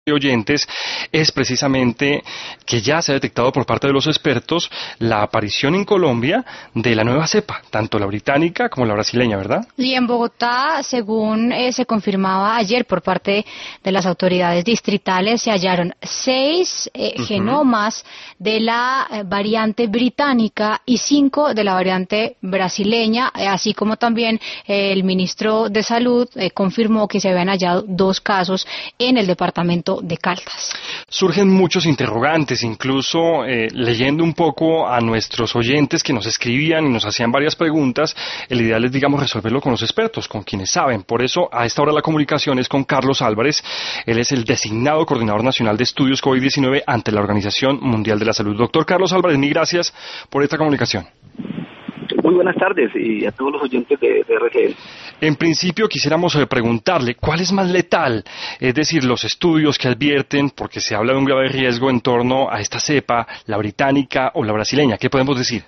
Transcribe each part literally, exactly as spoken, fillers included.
de oyentes es precisamente que ya se ha detectado por parte de los expertos la aparición en Colombia de la nueva cepa, tanto la británica como la brasileña, ¿verdad? Y en Bogotá, según eh, se confirmaba ayer por parte de las autoridades distritales, se hallaron seis eh, uh-huh. genomas de la eh, variante británica y cinco de la variante brasileña, eh, así como también eh, el ministro de Salud eh, confirmó que se habían hallado dos casos en el departamento de Caldas. Surgen muchos interrogantes, incluso eh, leyendo un poco a nuestros oyentes que nos escribían y nos hacían varias preguntas, el ideal es, digamos, resolverlo con los expertos, con quienes saben. Por eso, a esta hora la comunicación es con Carlos Álvarez. Él es el designado coordinador nacional de estudios COVID diecinueve ante la Organización Mundial de la Salud. Doctor Carlos Álvarez, mil gracias por esta comunicación. Muy buenas tardes y a todos los oyentes de, de R G L. En principio quisiéramos preguntarle, ¿cuál es más letal? Es decir, los estudios que advierten, porque se habla de un grave riesgo en torno a esta cepa, la británica o la brasileña. ¿Qué podemos decir?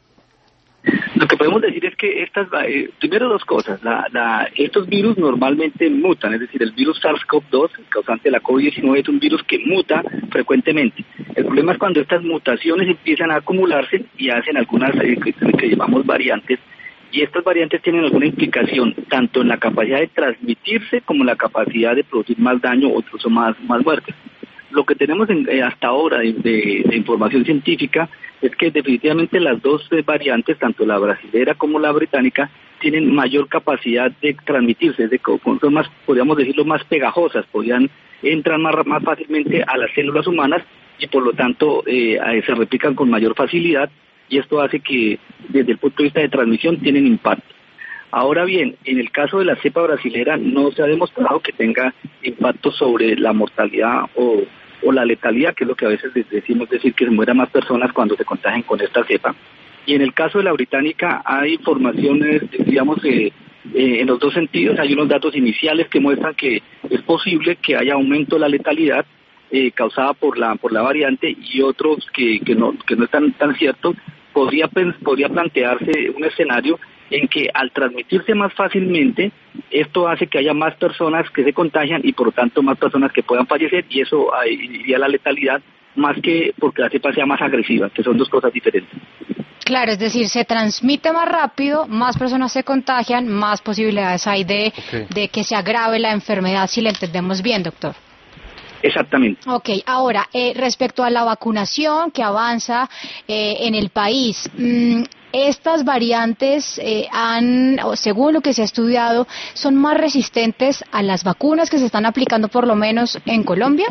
Lo que podemos decir es que estas, eh, primero dos cosas, la, la, estos virus normalmente mutan, es decir, el virus SARS-CoV dos, el causante de la COVID diecinueve, es un virus que muta frecuentemente. El problema es cuando estas mutaciones empiezan a acumularse y hacen algunas eh, que, que llamamos variantes, y estas variantes tienen alguna implicación tanto en la capacidad de transmitirse como en la capacidad de producir más daño o incluso más, más muertes. Lo que tenemos en, eh, hasta ahora de, de, de información científica es que definitivamente las dos eh, variantes, tanto la brasilera como la británica, tienen mayor capacidad de transmitirse, de, son más, podríamos decirlo, más pegajosas, podrían entrar más, más fácilmente a las células humanas y por lo tanto eh, se replican con mayor facilidad, y esto hace que desde el punto de vista de transmisión tienen impacto. Ahora bien, en el caso de la cepa brasilera no se ha demostrado que tenga impacto sobre la mortalidad o, o la letalidad, que es lo que a veces decimos, decir que se mueran más personas cuando se contagian con esta cepa. Y en el caso de la británica hay informaciones, digamos, eh, eh, en los dos sentidos. Hay unos datos iniciales que muestran que es posible que haya aumento de la letalidad eh, causada por la por la variante, y otros que, que no que no están tan ciertos. Podría, podría plantearse un escenario en que al transmitirse más fácilmente, esto hace que haya más personas que se contagian y por lo tanto más personas que puedan fallecer, y eso iría a la letalidad más que porque la cepa sea más agresiva, que son dos cosas diferentes. Claro, es decir, se transmite más rápido, más personas se contagian, más posibilidades hay de, okay. de que se agrave la enfermedad, si le entendemos bien, doctor. Exactamente. Ok, ahora, eh, respecto a la vacunación que avanza eh, en el país, mmm, estas variantes eh, han, o según lo que se ha estudiado, son más resistentes a las vacunas que se están aplicando por lo menos en Colombia.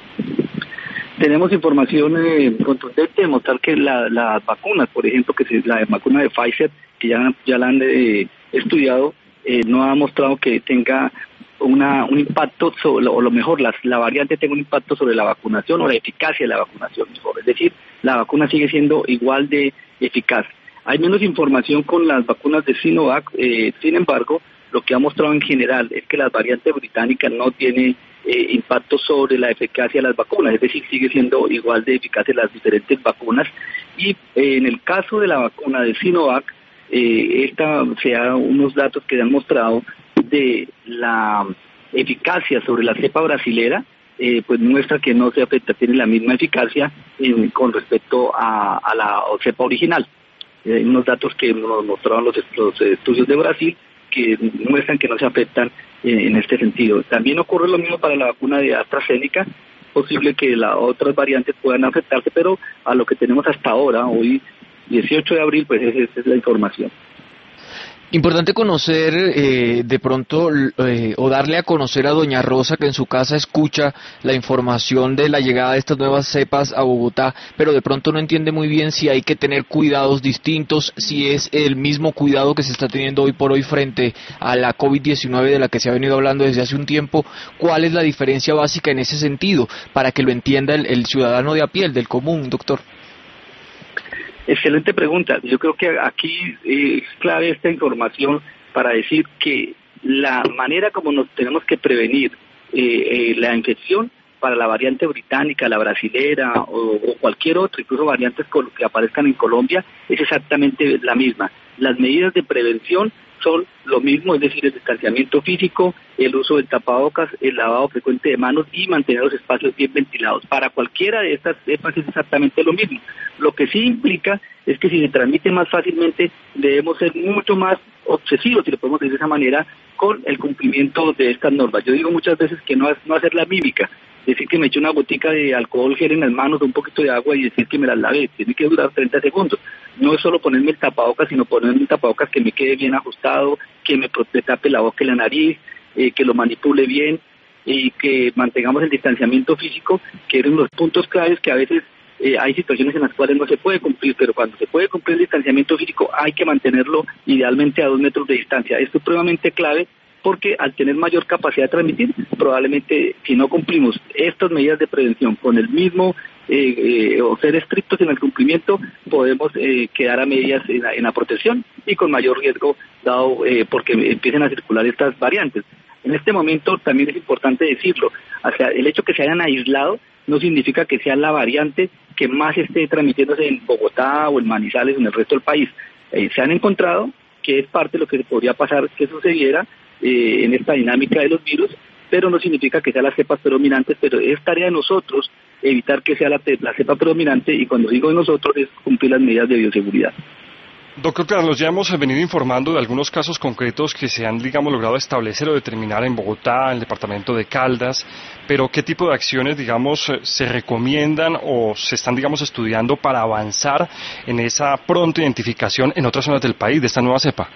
Tenemos información eh, contundente de mostrar que las la vacunas, por ejemplo, que si la vacuna de Pfizer, que ya, ya la han eh, estudiado, eh, no ha mostrado que tenga Una, un impacto, sobre, o lo mejor, la, la variante tenga un impacto sobre la vacunación o la eficacia de la vacunación, mejor. Es decir, la vacuna sigue siendo igual de eficaz. Hay menos información con las vacunas de Sinovac, eh, sin embargo, lo que ha mostrado en general es que la variante británica no tiene eh, impacto sobre la eficacia de las vacunas, es decir, sigue siendo igual de eficaz las diferentes vacunas. Y eh, en el caso de la vacuna de Sinovac, eh, esta sea unos datos que han mostrado de la eficacia sobre la cepa brasilera, eh, pues muestra que no se afecta, tiene la misma eficacia eh, con respecto a, a la cepa original. Hay eh, unos datos que nos mostraron los, los estudios de Brasil que muestran que no se afectan eh, en este sentido. También ocurre lo mismo para la vacuna de AstraZeneca, posible que las otras variantes puedan afectarse, pero a lo que tenemos hasta ahora, hoy dieciocho de abril, pues esa es la información. Importante conocer eh, de pronto eh, o darle a conocer a doña Rosa, que en su casa escucha la información de la llegada de estas nuevas cepas a Bogotá, pero de pronto no entiende muy bien si hay que tener cuidados distintos, si es el mismo cuidado que se está teniendo hoy por hoy frente a la COVID diecinueve de la que se ha venido hablando desde hace un tiempo. ¿Cuál es la diferencia básica en ese sentido para que lo entienda el, el ciudadano de a pie, el del común, doctor? Excelente pregunta. Yo creo que aquí es clave esta información para decir que la manera como nos tenemos que prevenir eh, eh, la infección para la variante británica, la brasilera o, o cualquier otra, incluso variantes que aparezcan en Colombia, es exactamente la misma. Las medidas de prevención son lo mismo, es decir, el distanciamiento físico, el uso del tapabocas, el lavado frecuente de manos y mantener los espacios bien ventilados. Para cualquiera de estas cepas es exactamente lo mismo. Lo que sí implica es que si se transmite más fácilmente, debemos ser mucho más obsesivos, si lo podemos decir de esa manera, con el cumplimiento de estas normas. Yo digo muchas veces que no, no hacer la mímica, decir que me eche una gotica de alcohol gel en las manos, un poquito de agua y decir que me las lavé, tiene que durar treinta segundos. No es solo ponerme el tapabocas, sino ponerme un tapabocas que me quede bien ajustado, que me tape la boca y la nariz, eh, que lo manipule bien y que mantengamos el distanciamiento físico, que eran los puntos claves que a veces eh, hay situaciones en las cuales no se puede cumplir, pero cuando se puede cumplir el distanciamiento físico hay que mantenerlo idealmente a dos metros de distancia. Esto es supremamente clave porque al tener mayor capacidad de transmitir, probablemente si no cumplimos estas medidas de prevención con el mismo eh, eh, o ser estrictos en el cumplimiento, podemos eh, quedar a medias en la, en la protección y con mayor riesgo dado eh, porque empiecen a circular estas variantes. En este momento también es importante decirlo, o sea, el hecho que se hayan aislado no significa que sea la variante que más esté transmitiéndose en Bogotá o en Manizales o en el resto del país. Eh, se han encontrado que es parte de lo que podría pasar que sucediera eh, en esta dinámica de los virus, pero no significa que sean las cepas predominantes, pero es tarea de nosotros evitar que sea la, la cepa predominante, y cuando digo de nosotros es cumplir las medidas de bioseguridad. Doctor Carlos, ya hemos venido informando de algunos casos concretos que se han, digamos, logrado establecer o determinar en Bogotá, en el departamento de Caldas, pero ¿qué tipo de acciones, digamos, se recomiendan o se están, digamos, estudiando para avanzar en esa pronta identificación en otras zonas del país de esta nueva cepa?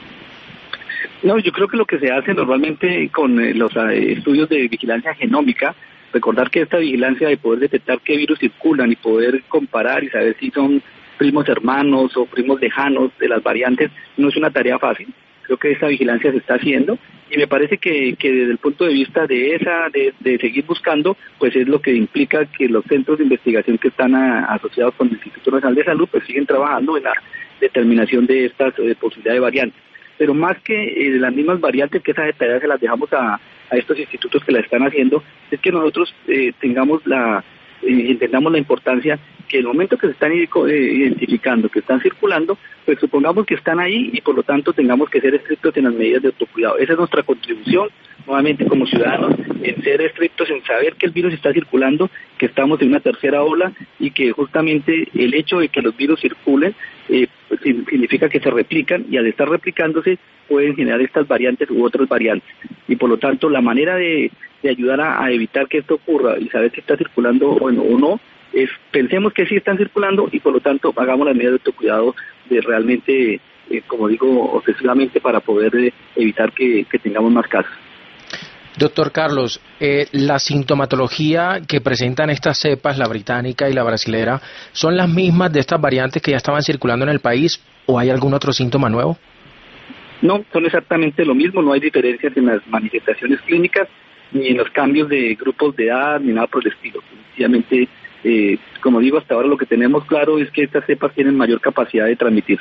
No, yo creo que lo que se hace normalmente con eh, los eh, estudios de vigilancia genómica, recordar que esta vigilancia de poder detectar qué virus circulan y poder comparar y saber si son primos hermanos o primos lejanos de las variantes, no es una tarea fácil. Creo que esta vigilancia se está haciendo y me parece que, que desde el punto de vista de esa de, de seguir buscando, pues es lo que implica que los centros de investigación que están a, asociados con el Instituto Nacional de Salud pues siguen trabajando en la determinación de estas de posibilidades de variantes. Pero más que eh, las mismas variantes, que esas tareas se las dejamos a, a estos institutos que la están haciendo, es que nosotros eh, tengamos la eh, entendamos la importancia que en el momento que se están identificando, que están circulando, pues supongamos que están ahí y por lo tanto tengamos que ser estrictos en las medidas de autocuidado. Esa es nuestra contribución, nuevamente como ciudadanos, en ser estrictos, en saber que el virus está circulando, que estamos en una tercera ola y que justamente el hecho de que los virus circulen eh, pues, significa que se replican y al estar replicándose pueden generar estas variantes u otras variantes. Y por lo tanto la manera de, de ayudar a, a evitar que esto ocurra y saber si está circulando o no, o no es pensemos que sí están circulando y por lo tanto hagamos las medidas de autocuidado de realmente, eh, como digo, obsesivamente para poder eh, evitar que, que tengamos más casos. Doctor Carlos, eh, la sintomatología que presentan estas cepas, la británica y la brasilera, ¿son las mismas de estas variantes que ya estaban circulando en el país o hay algún otro síntoma nuevo? No, son exactamente lo mismo, no hay diferencias en las manifestaciones clínicas ni en los cambios de grupos de edad ni nada por el estilo. Sencillamente, eh, como digo, hasta ahora lo que tenemos claro es que estas cepas tienen mayor capacidad de transmitirse.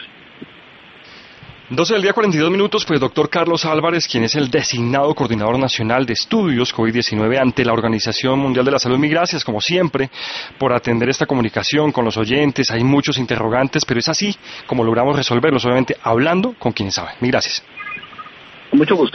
doce del día, cuarenta y dos minutos, pues doctor Carlos Álvarez, quien es el designado Coordinador Nacional de Estudios COVID diecinueve ante la Organización Mundial de la Salud. Mil gracias, como siempre, por atender esta comunicación con los oyentes. Hay muchos interrogantes, pero es así como logramos resolverlos, obviamente hablando con quienes saben. Mil gracias. Con mucho gusto.